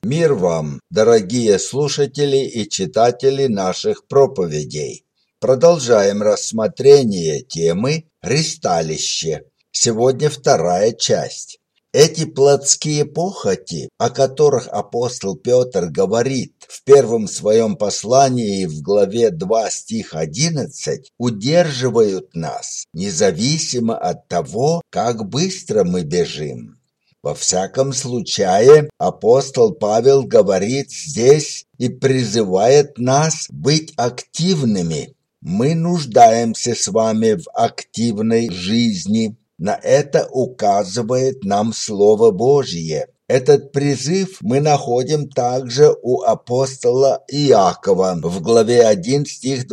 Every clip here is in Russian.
Мир вам, дорогие слушатели и читатели наших проповедей. Продолжаем рассмотрение темы «Ристалище». Сегодня вторая часть. Эти плотские похоти, о которых апостол Петр говорит в первом своем послании в главе 2 стих 11, удерживают нас, независимо от того, как быстро мы бежим. Во всяком случае, апостол Павел говорит здесь и призывает нас быть активными. Мы нуждаемся с вами в активной жизни. На это указывает нам Слово Божье. Этот призыв мы находим также у апостола Иакова в главе 1 стих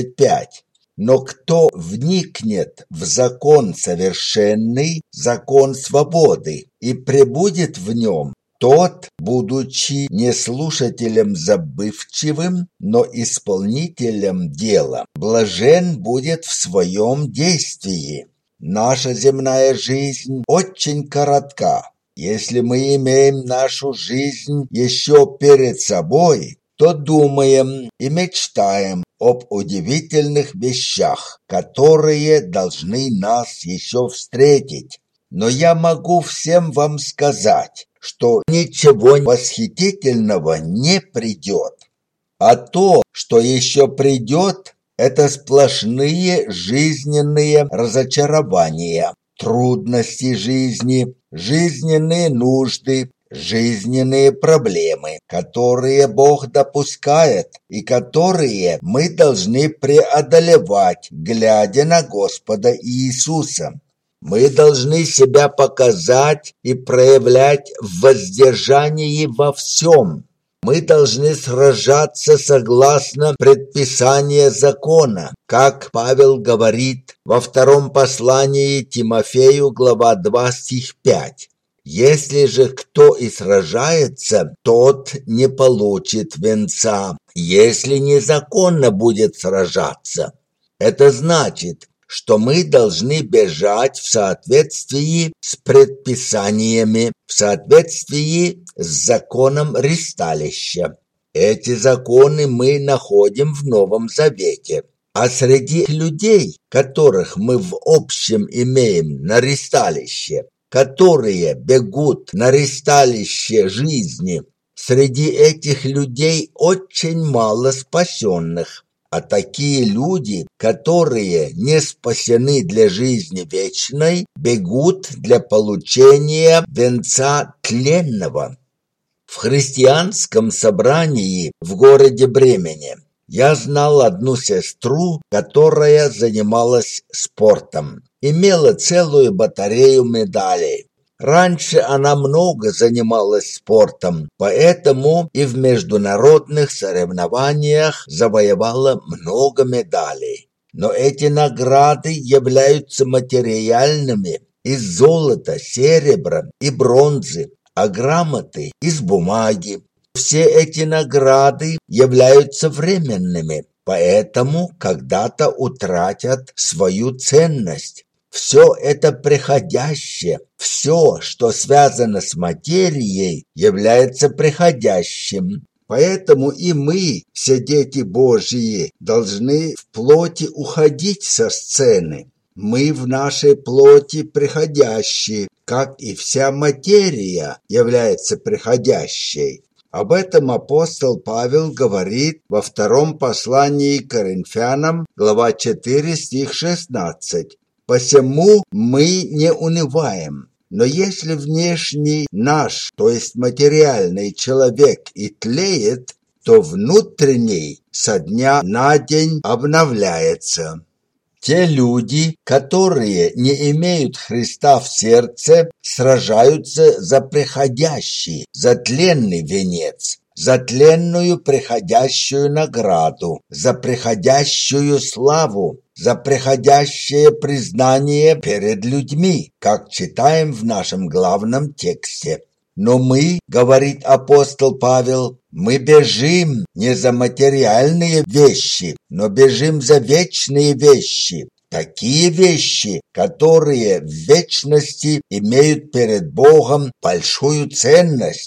25. Но кто вникнет в закон совершенный, закон свободы, и пребудет в нем, тот, будучи не слушателем забывчивым, но исполнителем дела, блажен будет в своем действии. Наша земная жизнь очень коротка. Если мы имеем нашу жизнь еще перед собой, то думаем и мечтаем об удивительных вещах, которые должны нас еще встретить. Но я могу всем вам сказать, что ничего восхитительного не придет. А то, что еще придет, это сплошные жизненные разочарования, трудности жизни, жизненные нужды, жизненные проблемы, которые Бог допускает и которые мы должны преодолевать, глядя на Господа Иисуса. Мы должны себя показать и проявлять в воздержании во всем. Мы должны сражаться согласно предписанию закона, как Павел говорит во втором послании Тимофею, глава 2, стих 5. Если же кто и сражается, тот не получит венца, если незаконно будет сражаться. Это значит, что мы должны бежать в соответствии с предписаниями, в соответствии с законом ристалища. Эти законы мы находим в Новом Завете. А среди людей, которых мы в общем имеем на ристалище, которые бегут на ристалище жизни, среди этих людей очень мало спасенных. А такие люди, которые не спасены для жизни вечной, бегут для получения венца тленного. В христианском собрании в городе Бремене я знал одну сестру, которая занималась спортом, имела целую батарею медалей. Раньше она много занималась спортом, поэтому и в международных соревнованиях завоевала много медалей. Но эти награды являются материальными из золота, серебра и бронзы, а грамоты из бумаги. Все эти награды являются временными, поэтому когда-то утратят свою ценность. Все это приходящее, все, что связано с материей, является приходящим. Поэтому и мы, все дети Божьи, должны в плоти уходить со сцены. Мы в нашей плоти приходящие, как и вся материя является приходящей. Об этом апостол Павел говорит во втором послании к Коринфянам, глава 4, стих 16. «Посему мы не унываем, но если внешний наш, то есть материальный человек и тлеет, то внутренний со дня на день обновляется». Те люди, которые не имеют Христа в сердце, сражаются за приходящий, за тленный венец, за тленную приходящую награду, за приходящую славу, за приходящее признание перед людьми, как читаем в нашем главном тексте. Но мы, говорит апостол Павел, мы бежим не за материальные вещи, но бежим за вечные вещи. Такие вещи, которые в вечности имеют перед Богом большую ценность.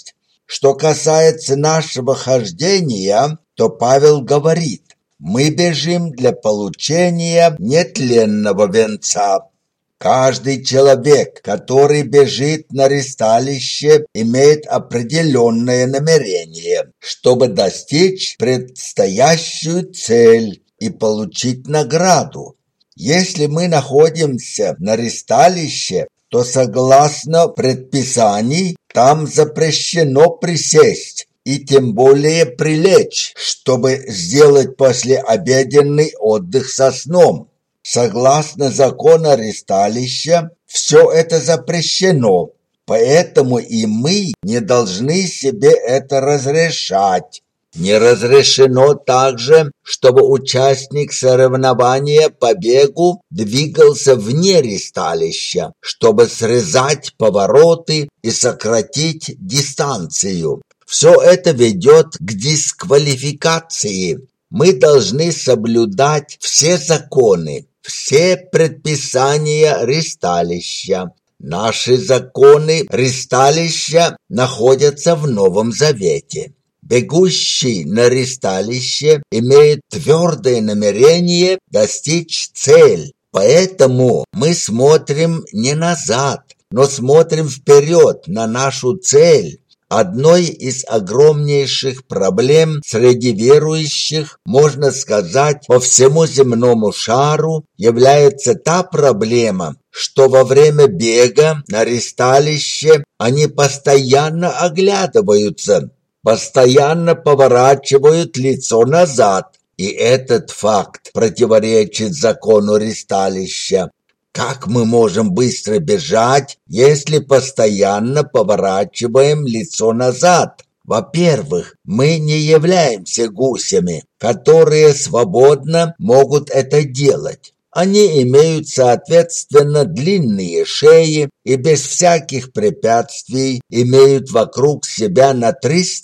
Что касается нашего хождения, то Павел говорит: мы бежим для получения нетленного венца. Каждый человек, который бежит на ристалище, имеет определенное намерение, чтобы достичь предстоящую цель и получить награду. Если мы находимся на ристалище, то согласно предписаний там запрещено присесть и тем более прилечь, чтобы сделать послеобеденный отдых со сном. Согласно закону ристалища, все это запрещено, поэтому и мы не должны себе это разрешать. Не разрешено также, чтобы участник соревнования по бегу двигался вне ристалища, чтобы срезать повороты и сократить дистанцию. Все это ведет к дисквалификации. Мы должны соблюдать все законы, все предписания ристалища. Наши законы ристалища находятся в Новом Завете. Бегущий на ристалище имеет твердое намерение достичь цели. Поэтому мы смотрим не назад, но смотрим вперед на нашу цель. Одной из огромнейших проблем среди верующих, можно сказать, по всему земному шару, является та проблема, что во время бега на ристалище они постоянно оглядываются, постоянно поворачивают лицо назад, и этот факт противоречит закону ристалища. Как мы можем быстро бежать, если постоянно поворачиваем лицо назад? Во-первых, мы не являемся гусями, которые свободно могут это делать. Они имеют, соответственно, длинные шеи и без всяких препятствий имеют вокруг себя на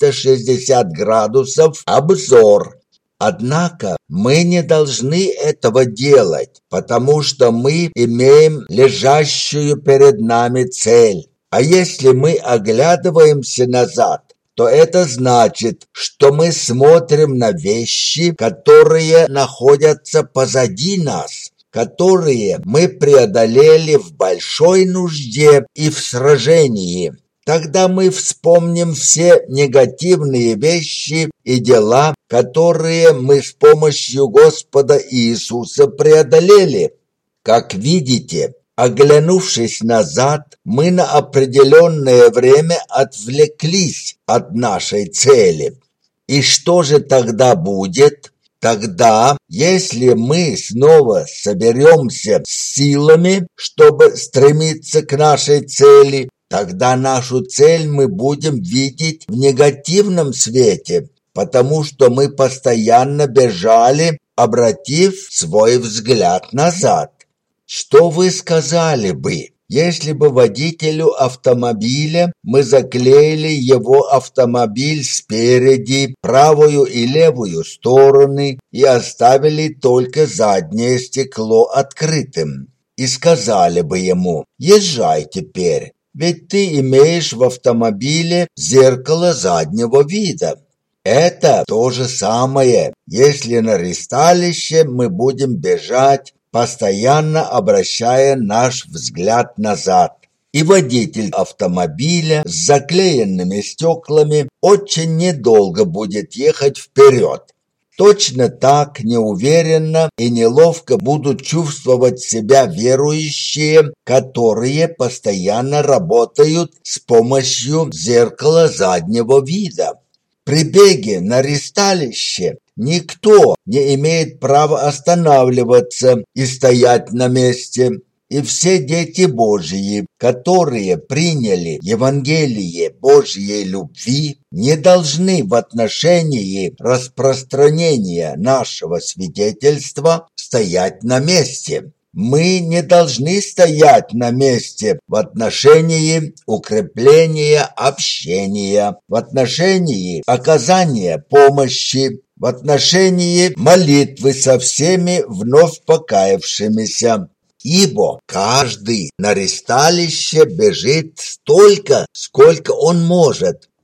360 градусов обзор. Однако мы не должны этого делать, потому что мы имеем лежащую перед нами цель. А если мы оглядываемся назад, то это значит, что мы смотрим на вещи, которые находятся позади нас, которые мы преодолели в большой нужде и в сражении. Тогда мы вспомним все негативные вещи и дела, которые мы с помощью Господа Иисуса преодолели. Как видите, оглянувшись назад, мы на определенное время отвлеклись от нашей цели. И что же тогда будет? Тогда, если мы снова соберемся с силами, чтобы стремиться к нашей цели, тогда нашу цель мы будем видеть в негативном свете, потому что мы постоянно бежали, обратив свой взгляд назад. Что вы сказали бы, если бы водителю автомобиля мы заклеили его автомобиль спереди, правую и левую стороны и оставили только заднее стекло открытым? И сказали бы ему: «Езжай теперь, ведь ты имеешь в автомобиле зеркало заднего вида». Это то же самое, если на ристалище мы будем бежать, постоянно обращая наш взгляд назад. И водитель автомобиля с заклеенными стеклами очень недолго будет ехать вперед. Точно так неуверенно и неловко будут чувствовать себя верующие, которые постоянно работают с помощью зеркала заднего вида. При беге на ристалище никто не имеет права останавливаться и стоять на месте. И все дети Божьи, которые приняли Евангелие Божьей любви, не должны в отношении распространения нашего свидетельства стоять на месте. Мы не должны стоять на месте в отношении укрепления общения, в отношении оказания помощи, в отношении молитвы со всеми вновь покаявшимися. Ибо каждый на ристалище бежит столько, сколько он может.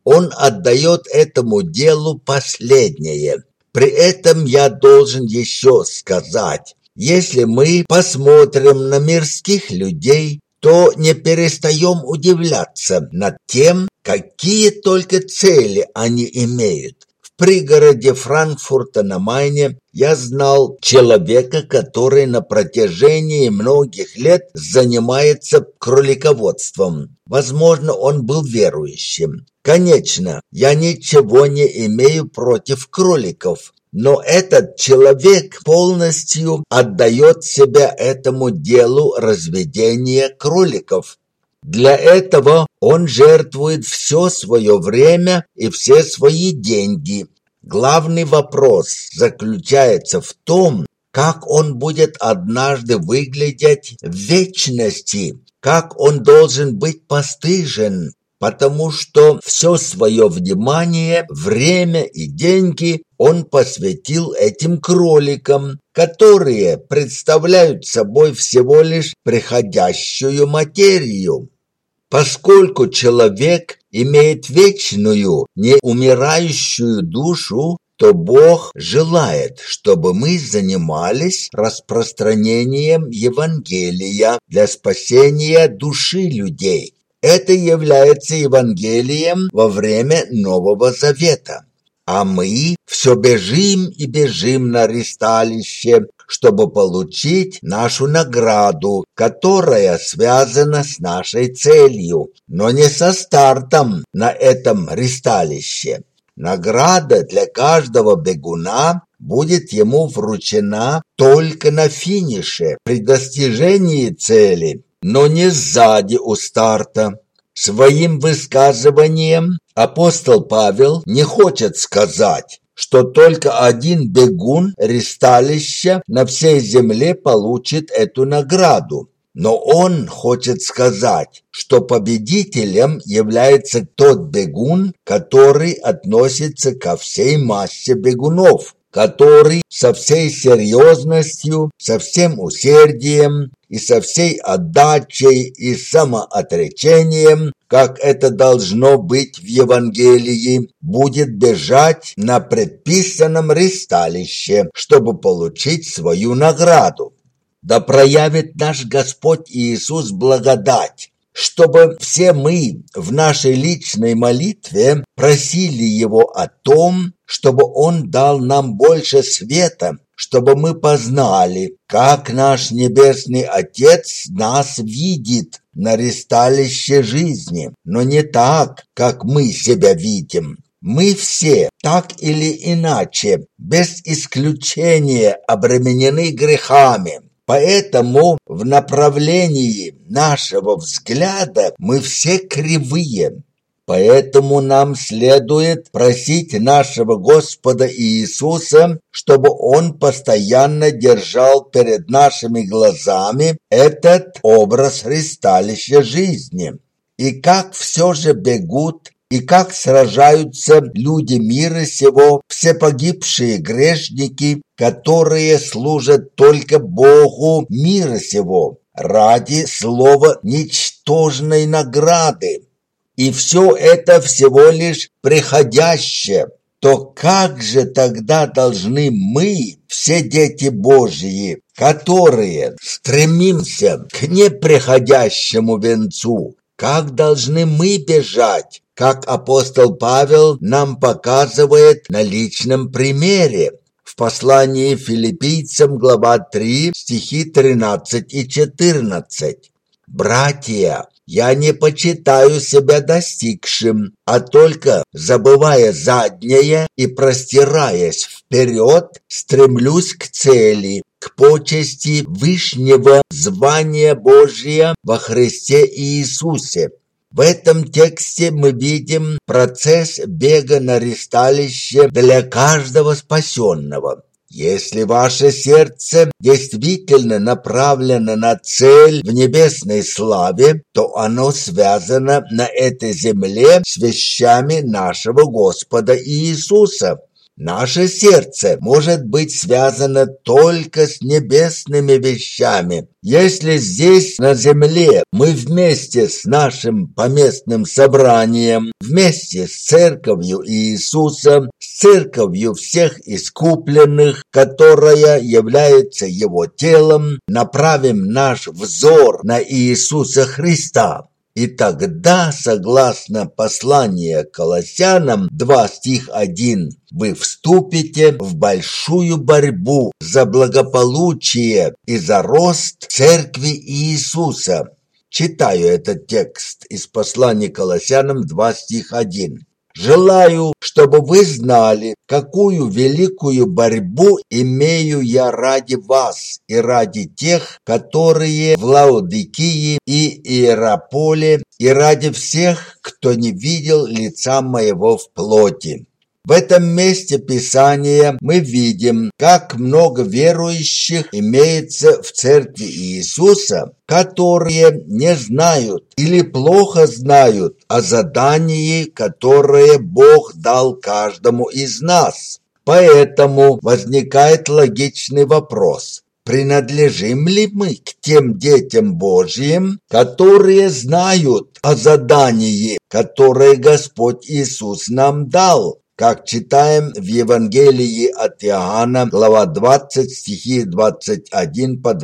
он отдает этому делу последнее. При этом я должен еще сказать, если мы посмотрим на мирских людей, то не перестаем удивляться над тем, какие только цели они имеют. В пригороде Франкфурта на Майне я знал человека, который на протяжении многих лет занимается кролиководством. Возможно, он был верующим. Конечно, я ничего не имею против кроликов, но этот человек полностью отдает себя этому делу разведения кроликов. Для этого он жертвует все свое время и все свои деньги. Главный вопрос заключается в том, как он будет однажды выглядеть в вечности, как он должен быть постыжен, потому что все свое внимание, время и деньги он посвятил этим кроликам, которые представляют собой всего лишь приходящую материю. Поскольку человек имеет вечную, неумирающую душу, то Бог желает, чтобы мы занимались распространением Евангелия для спасения души людей. Это является Евангелием во время Нового Завета. А мы все бежим и бежим на ристалище, чтобы получить нашу награду, которая связана с нашей целью, но не со стартом на этом ристалище. Награда для каждого бегуна будет ему вручена только на финише, при достижении цели, но не сзади у старта. Своим высказыванием апостол Павел не хочет сказать, что только один бегун ристалища на всей земле получит эту награду. Но он хочет сказать, что победителем является тот бегун, который относится ко всей массе бегунов, который со всей серьезностью, со всем усердием и со всей отдачей и самоотречением, как это должно быть в Евангелии, будет бежать на предписанном ристалище, чтобы получить свою награду. Да проявит наш Господь Иисус благодать, чтобы все мы в нашей личной молитве просили Его о том, чтобы Он дал нам больше света, чтобы мы познали, как наш Небесный Отец нас видит на ристалище жизни, но не так, как мы себя видим. Мы все, так или иначе, без исключения обременены грехами. Поэтому в направлении нашего взгляда мы все кривые. Поэтому нам следует просить нашего Господа Иисуса, чтобы Он постоянно держал перед нашими глазами этот образ ристалища жизни. И как все же бегут, и как сражаются люди мира сего, все погибшие грешники, которые служат только Богу мира сего, ради слова ничтожной награды. И все это всего лишь приходящее. То как же тогда должны мы, все дети Божьи, которые стремимся к неприходящему венцу, как должны мы бежать, как апостол Павел нам показывает на личном примере в послании Филиппийцам, глава 3, стихи 13 и 14. «Братья, я не почитаю себя достигшим, а только, забывая заднее и простираясь вперед, стремлюсь к цели, к почести вышнего звания Божия во Христе Иисусе». В этом тексте мы видим процесс бега на ристалище для каждого спасенного. Если ваше сердце действительно направлено на цель в небесной славе, то оно связано на этой земле с вещами нашего Господа Иисуса. Наше сердце может быть связано только с небесными вещами. Если здесь, на земле, мы вместе с нашим поместным собранием, вместе с церковью Иисуса, с церковью всех искупленных, которая является Его телом, направим наш взор на Иисуса Христа, и тогда, согласно посланию к Колоссянам 2 стих 1, вы вступите в большую борьбу за благополучие и за рост церкви Иисуса. Читаю этот текст из послания к Колоссянам 2 стих 1. «Желаю, чтобы вы знали, какую великую борьбу имею я ради вас и ради тех, которые в Лаодикии и Иераполе, и ради всех, кто не видел лица моего в плоти». В этом месте Писания мы видим, как много верующих имеется в церкви Иисуса, которые не знают или плохо знают о задании, которое Бог дал каждому из нас. Поэтому возникает логичный вопрос: принадлежим ли мы к тем детям Божьим, которые знают о задании, которое Господь Иисус нам дал? Как читаем в Евангелии от Иоанна, глава 20, стихи 21 по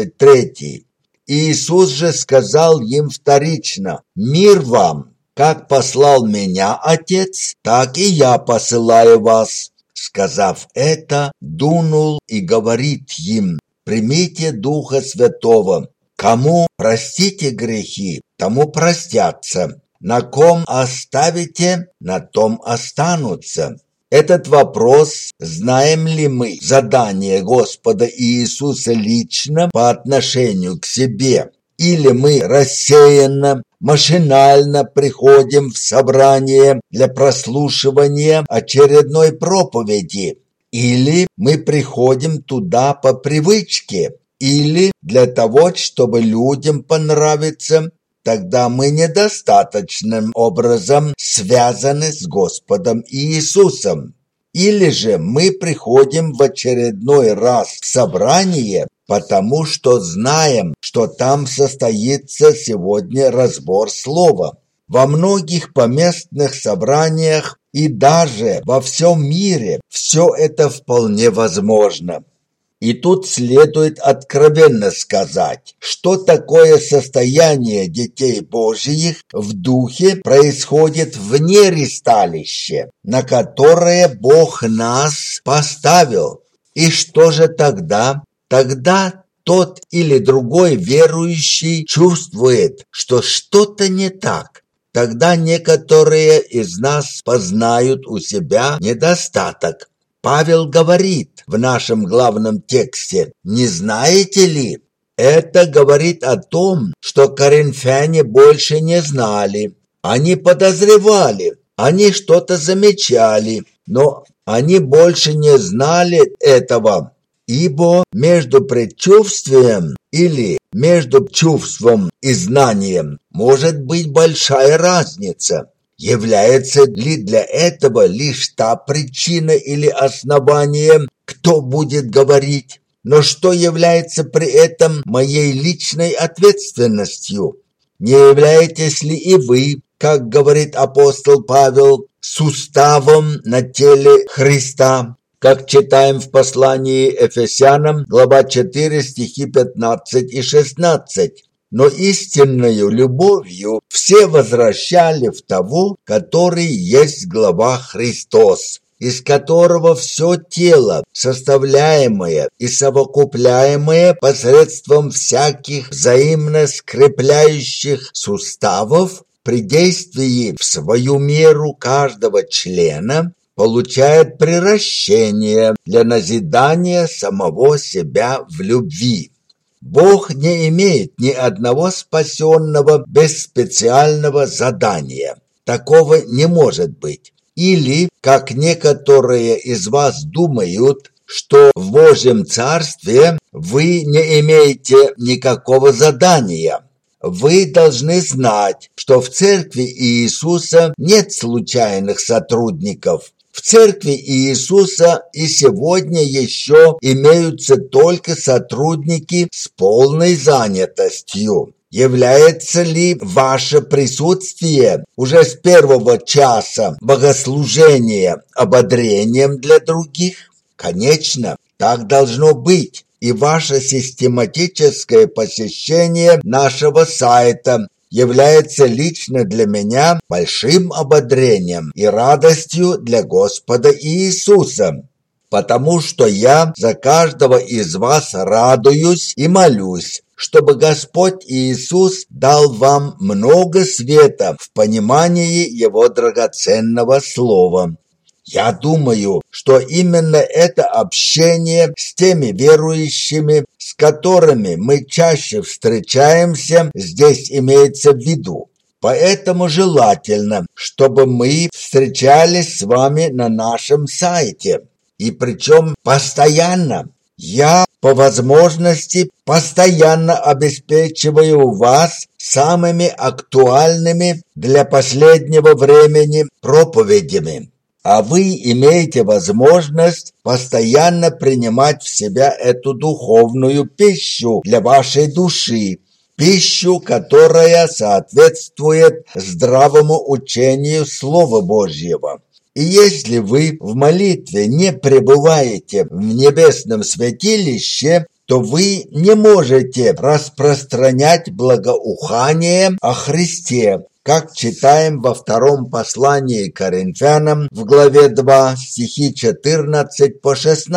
23. Иисус же сказал им вторично: «Мир вам! Как послал меня Отец, так и я посылаю вас». Сказав это, дунул и говорит им: «Примите Духа Святого. Кому простите грехи, тому простятся. На ком оставите, на том останутся». Этот вопрос, знаем ли мы задание Господа Иисуса лично по отношению к себе, или мы рассеянно, машинально приходим в собрание для прослушивания очередной проповеди, или мы приходим туда по привычке, или для того, чтобы людям понравиться. Тогда мы недостаточным образом связаны с Господом Иисусом. Или же мы приходим в очередной раз в собрание, потому что знаем, что там состоится сегодня разбор слова. Во многих поместных собраниях и даже во всем мире все это вполне возможно. И тут следует откровенно сказать, что такое состояние детей Божьих в духе происходит вне ристалища, на которое Бог нас поставил. И что же тогда? Тогда тот или другой верующий чувствует, что что-то не так. Тогда некоторые из нас познают у себя недостаток. Павел говорит в нашем главном тексте: «Не знаете ли?» Это говорит о том, что коринфяне больше не знали. Они подозревали, они что-то замечали, но они больше не знали этого. Ибо между предчувствием или между чувством и знанием может быть большая разница. Является ли для этого лишь та причина или основание, кто будет говорить? Но что является при этом моей личной ответственностью? Не являетесь ли и вы, как говорит апостол Павел, суставом на теле Христа? Как читаем в послании Ефесянам, глава 4, стихи 15 и 16. Но истинною любовью все возвращали в того, который есть глава Христос, из которого все тело, составляемое и совокупляемое посредством всяких взаимно скрепляющих суставов, при действии в свою меру каждого члена получает приращение для назидания самого себя в любви. Бог не имеет ни одного спасенного без специального задания. Такого не может быть. Или, как некоторые из вас думают, что в Божьем Царстве вы не имеете никакого задания. Вы должны знать, что в Церкви Иисуса нет случайных сотрудников. В церкви Иисуса и сегодня еще имеются только сотрудники с полной занятостью. Является ли ваше присутствие уже с первого часа богослужения ободрением для других? Конечно, так должно быть. И ваше систематическое посещение нашего сайта является лично для меня большим ободрением и радостью для Господа Иисуса, потому что я за каждого из вас радуюсь и молюсь, чтобы Господь Иисус дал вам много света в понимании Его драгоценного Слова. Я думаю, что именно это общение с теми верующими, с которыми мы чаще встречаемся, здесь имеется в виду. Поэтому желательно, чтобы мы встречались с вами на нашем сайте. И причем постоянно. Я, по возможности, постоянно обеспечиваю вас самыми актуальными для последнего времени проповедями. А вы имеете возможность постоянно принимать в себя эту духовную пищу для вашей души, пищу, которая соответствует здравому учению Слова Божьего. И если вы в молитве не пребываете в небесном святилище, то вы не можете распространять благоухание о Христе, как читаем во втором послании к Коринфянам в главе 2, стихи 14 по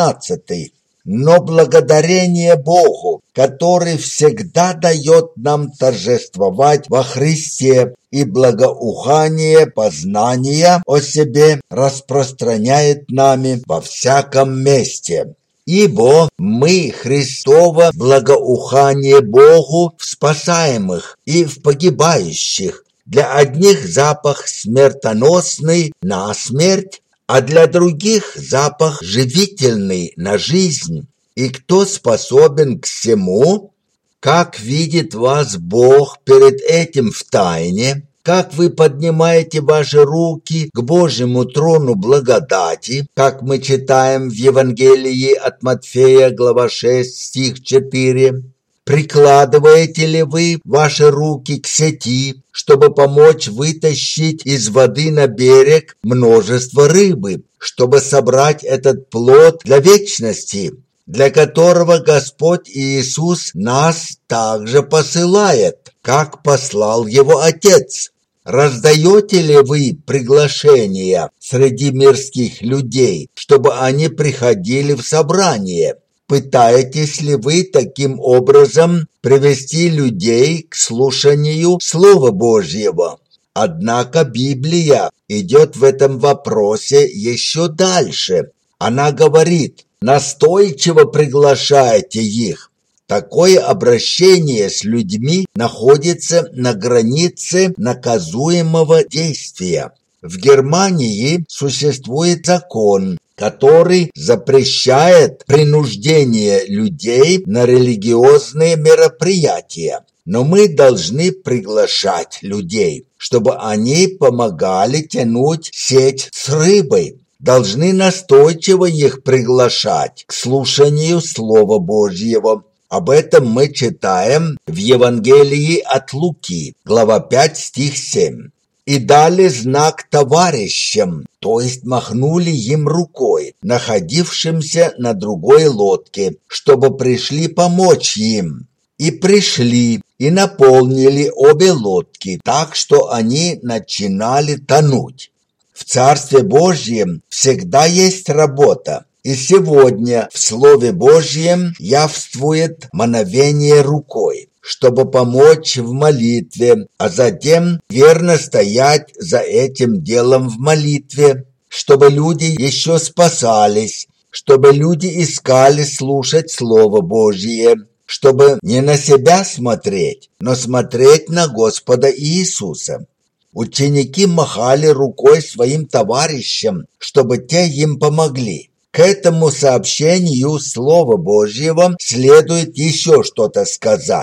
16. Но благодарение Богу, который всегда дает нам торжествовать во Христе, и благоухание познания о себе распространяет нами во всяком месте. Ибо мы Христово благоухание Богу в спасаемых и в погибающих. Для одних запах смертоносный на смерть, а для других запах живительный на жизнь. И кто способен к всему? Как видит вас Бог перед этим в тайне? Как вы поднимаете ваши руки к Божьему трону благодати, как мы читаем в Евангелии от Матфея, глава 6, стих 4? Прикладываете ли вы ваши руки к сети, чтобы помочь вытащить из воды на берег множество рыбы, чтобы собрать этот плод для вечности, для которого Господь Иисус нас также посылает, как послал Его Отец? Раздаете ли вы приглашения среди мирских людей, чтобы они приходили в собрание? Пытаетесь ли вы таким образом привести людей к слушанию Слова Божьего? Однако Библия идет в этом вопросе еще дальше. Она говорит: настойчиво приглашайте их. Такое обращение с людьми находится на границе наказуемого действия. В Германии существует закон, который запрещает принуждение людей на религиозные мероприятия. Но мы должны приглашать людей, чтобы они помогали тянуть сеть с рыбой. Должны настойчиво их приглашать к слушанию Слова Божьего. Об этом мы читаем в Евангелии от Луки, глава 5, стих 7. «И дали знак товарищам», то есть махнули им рукой, находившимся на другой лодке, чтобы пришли помочь им. И пришли, и наполнили обе лодки, так что они начинали тонуть. В Царстве Божьем всегда есть работа. И сегодня в Слове Божьем явствует мановение рукой, чтобы помочь в молитве, а затем верно стоять за этим делом в молитве, чтобы люди еще спасались, чтобы люди искали слушать Слово Божье, чтобы не на себя смотреть, но смотреть на Господа Иисуса. Ученики махали рукой своим товарищам, чтобы те им помогли. К этому сообщению Слова Божьего следует еще что-то сказать.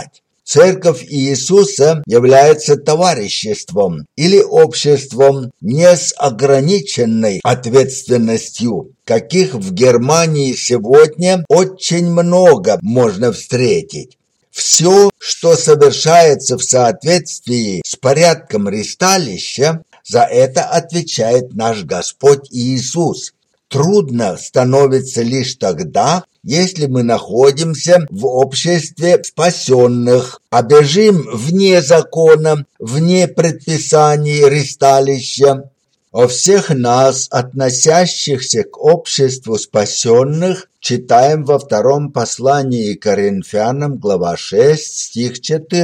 Церковь Иисуса является товариществом или обществом не с ограниченной ответственностью, каких в Германии сегодня очень много можно встретить. Все, что совершается в соответствии с порядком ристалища, за это отвечает наш Господь Иисус. Трудно становится лишь тогда, если мы находимся в обществе спасенных, а бежим вне закона, вне предписаний ристалища. О всех нас, относящихся к обществу спасенных, читаем во втором послании Коринфянам, глава 6, стих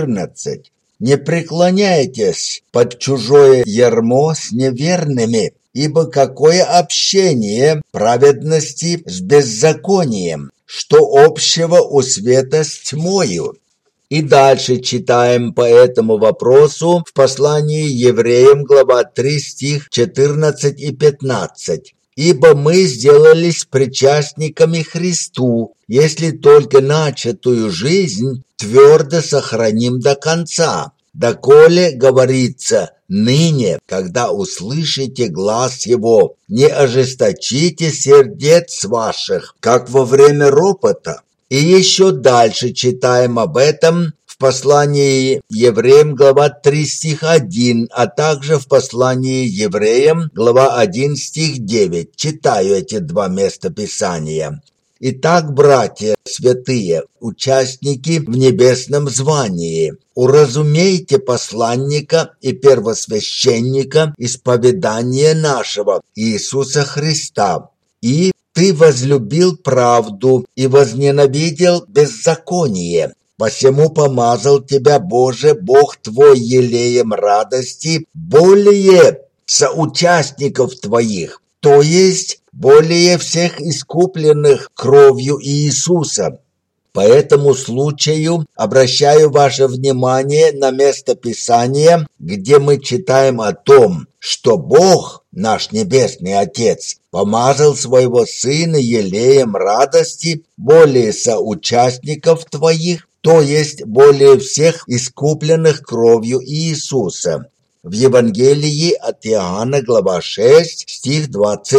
14. «Не преклоняйтесь под чужое ярмо с неверными, ибо какое общение праведности с беззаконием, что общего у света с тьмою?» И дальше читаем по этому вопросу в послании Евреям, глава 3, стих 14 и 15. «Ибо мы сделались причастниками Христу, если только начатую жизнь твердо сохраним до конца. Доколе, говорится, ныне, когда услышите глас его, не ожесточите сердец ваших, как во время ропота». И еще дальше читаем об этом в послании Евреям, глава 3, стих 1, а также в послании Евреям, глава 1, стих 9. Читаю эти два места Писания. «Итак, братья святые, участники в небесном звании, уразумейте посланника и первосвященника исповедания нашего Иисуса Христа. И ты возлюбил правду и возненавидел беззаконие. Посему помазал тебя, Боже, Бог твой, елеем радости, более соучастников твоих, то есть более всех искупленных кровью Иисуса. По этому случаю обращаю ваше внимание на место Писания, где мы читаем о том, что Бог, наш Небесный Отец, помазал своего Сына елеем радости более соучастников твоих, то есть более всех искупленных кровью Иисуса. В Евангелии от Иоанна, глава 6, стих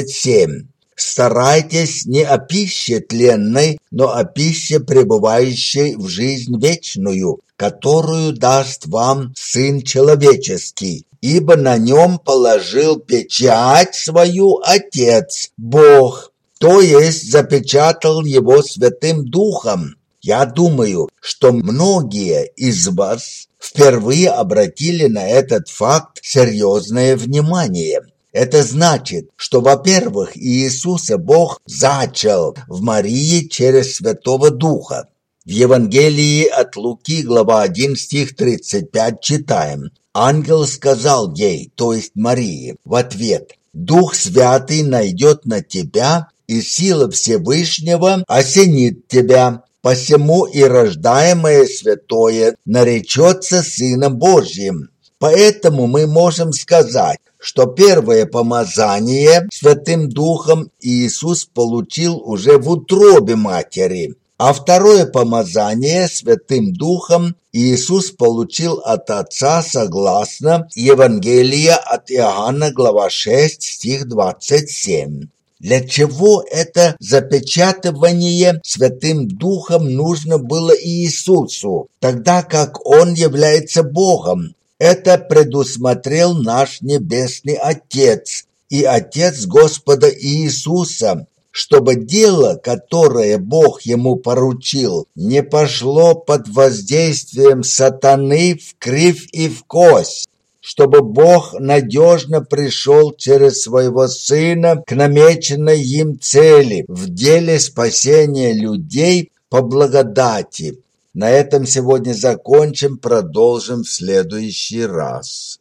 27. «Старайтесь не о пище тленной, но о пище, пребывающей в жизнь вечную, которую даст вам Сын Человеческий, ибо на нем положил печать свою Отец, Бог, то есть запечатал его Святым Духом». Я думаю, что многие из вас впервые обратили на этот факт серьезное внимание. Это значит, что, во-первых, Иисуса Бог зачал в Марии через Святого Духа. В Евангелии от Луки, глава 1, стих 35 читаем. «Ангел сказал ей, то есть Марии, в ответ: Дух Святый найдет на тебя, и сила Всевышнего осенит тебя. Посему и рождаемое святое наречется Сыном Божьим». Поэтому мы можем сказать, что первое помазание Святым Духом Иисус получил уже в утробе матери, а второе помазание Святым Духом Иисус получил от Отца согласно Евангелия от Иоанна, глава 6, стих 27. Для чего это запечатывание Святым Духом нужно было Иисусу, тогда как Он является Богом? Это предусмотрел наш Небесный Отец и Отец Господа Иисуса, чтобы дело, которое Бог ему поручил, не пошло под воздействием сатаны в кривь и в кость, чтобы Бог надежно пришел через своего Сына к намеченной им цели в деле спасения людей по благодати. На этом сегодня закончим, продолжим в следующий раз.